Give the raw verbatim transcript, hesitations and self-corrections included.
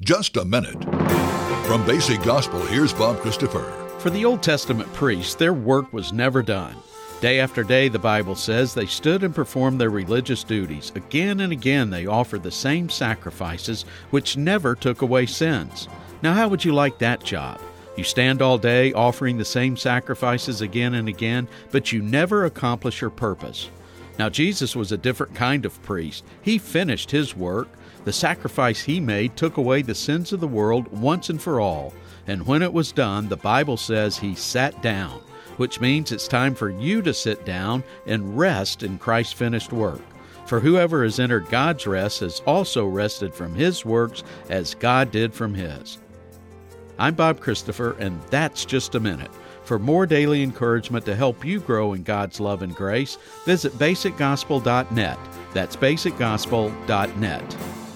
just a minute. From Basic Gospel, here's Bob Christopher. For the Old Testament priests, their work was never done. Day after day, the Bible says, they stood and performed their religious duties. Again and again, they offered the same sacrifices, which never took away sins. Now, how would you like that job? You stand all day offering the same sacrifices again and again, but you never accomplish your purpose. Now, Jesus was a different kind of priest. He finished his work. The sacrifice he made took away the sins of the world once and for all. And when it was done, the Bible says he sat down, which means it's time for you to sit down and rest in Christ's finished work. For whoever has entered God's rest has also rested from his works as God did from his. I'm Bob Christopher, and that's just a minute. For more daily encouragement to help you grow in God's love and grace, visit basic gospel dot net. That's basic gospel dot net.